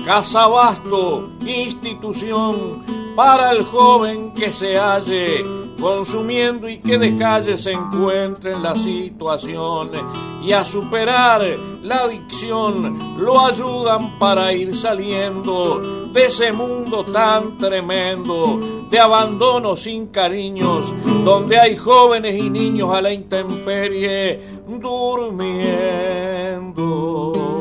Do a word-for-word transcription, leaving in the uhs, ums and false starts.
Casabasto, institución para el joven que se halle consumiendo y que de calle se encuentre en la situación, y a superar la adicción lo ayudan para ir saliendo de ese mundo tan tremendo de abandono sin cariños, donde hay jóvenes y niños a la intemperie durmiendo.